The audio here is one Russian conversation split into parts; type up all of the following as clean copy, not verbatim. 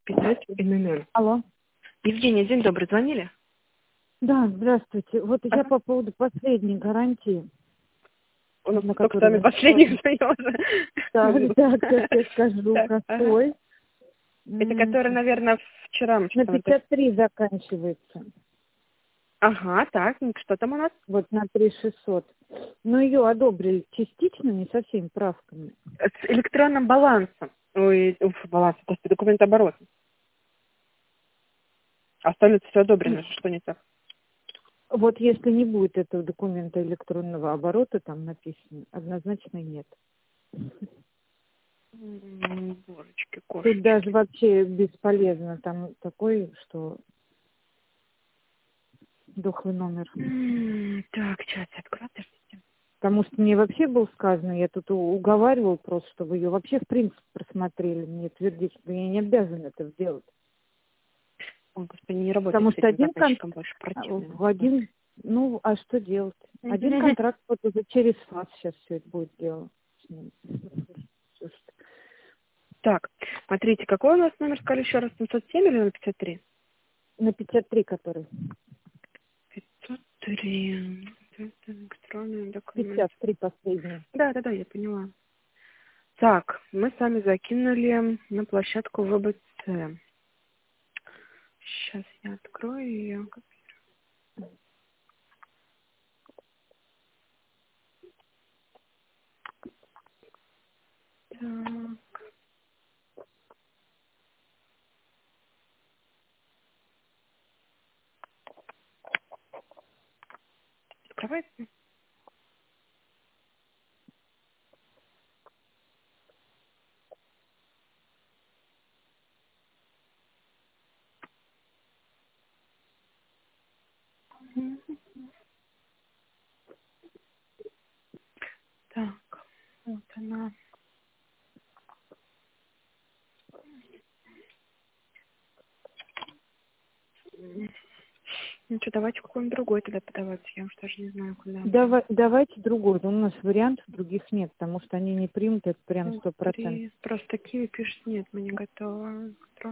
писать ИНН. Алло. Евгения, день добрый, звонили? Да, здравствуйте. Вот я по поводу последней гарантии. У нас на только с которую вами вы последний звонил. Так, сейчас я скажу, Так, какой. Это который, наверное, вчера мы На что-то... 53 заканчивается. Ага, так, что там у нас? Вот на 3600. Но ее одобрили частично, не со всеми правками. С электронным балансом. Балансом, господи, документооборотом. Остальное все одобрено, что не так? Вот если не будет этого документа электронного оборота, там написано, однозначно нет. Божечки, кошечки. Тут даже вообще бесполезно. Там такой, что дохлый номер. Так, сейчас открою, подождите. Потому что мне вообще было сказано, я тут уговаривал просто, чтобы ее вообще в принципе просмотрели. Мне твердить, что я не обязана это сделать. Ой, господи, не работает Потому с что этим один заказчиком больше противный. ну, а что делать? Один контракт вот уже через ФАС сейчас все это будет дело. Так, смотрите, какой у нас номер, сказали еще раз, 707 или на 53? На 53 который. 503. Это электронный документ. 53 последний. Да, я поняла. Так, мы с вами закинули на площадку ВБЦ. Сейчас я открою ее. Так. Открывается? Так, вот она. Ну что, давайте какой-нибудь другой тогда подавать. Я уж даже не знаю, куда. Давайте другой. У нас вариантов других нет, потому что они не примут это прям 100%. Просто Киви пишет, нет, мы не готовы.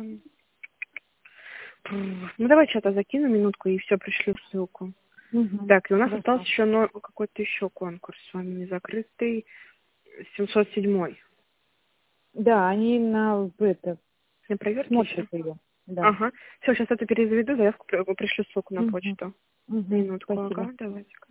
Ну, давайте что-то закину минутку и все, пришлю ссылку. Угу. Так, и у нас Хорошо. остался еще какой-то еще конкурс с вами не закрытый. 707. Да, они на это На проверке смотрят еще? ее. Да. Ага. Все, сейчас это перезаведу, заявку пришлю ссылку на почту. Угу. Минутку, Спасибо. ага, давайте.